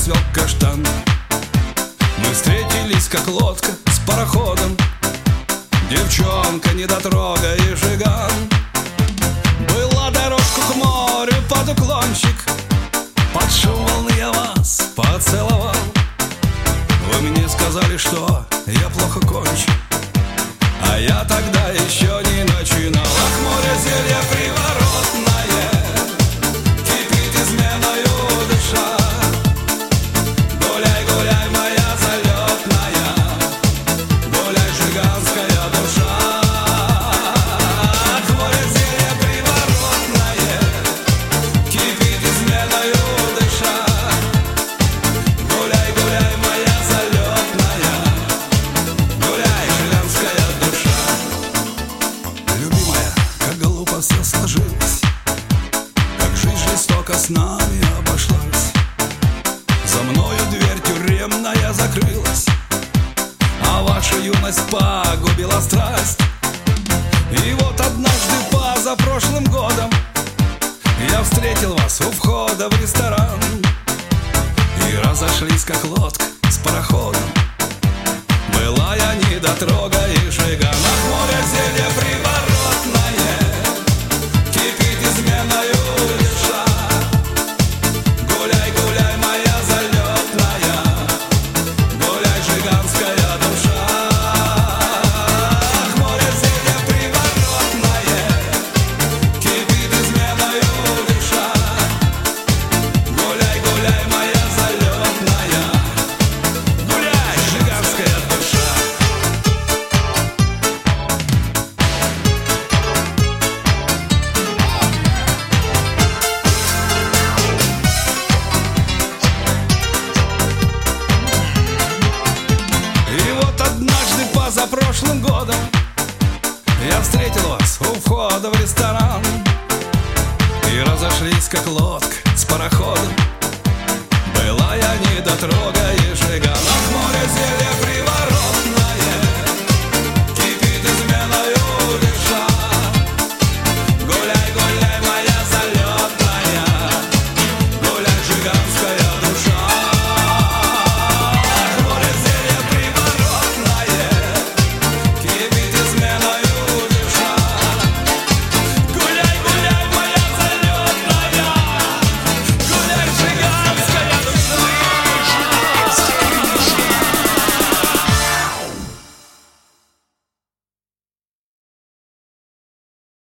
расцвел каштан. Мы встретились, как лодка с пароходом, девчонка, недотрога и жиган. Была дорожка к морю под уклончик, под шум волны я вас поцеловал. Вы мне сказали, что я плохо кончу, а я тогда еще не начинал. Ах, море зелья приворотное, кипит изменою душа. Гуляй, гуляй, моя залетная, гуляй, жиганская душа. Ах, море зелья приворотное, кипит изменою душа. Гуляй, гуляй, моя залетная, гуляй, жиганская душа. Любимая, как глупо все сложилось, как жизнь жестоко с нами обошлась. За мною дверь тюремная закрылась, а ваша юность погубила страсть. И вот однажды позапрошлым годом я встретил вас у входа в ресторан, и разошлись, как лодка с пароходом. Была я недотрога и жиган. Ах, море зелья приворотное, кипит изменою душа. Гуляй, гуляй, моя залетная, гуляй, жиганская душа. Ах, море зелья приворотное, кипит изменою душа. Гуляй, гуляй, моя залетная, гуляй, жиганская душа. И вот однажды позапрошлым годом я встретил вас у входа в ресторан, и разошлись, как лодка с пароходом. Была я недотрога и жиган. Ах, море зелья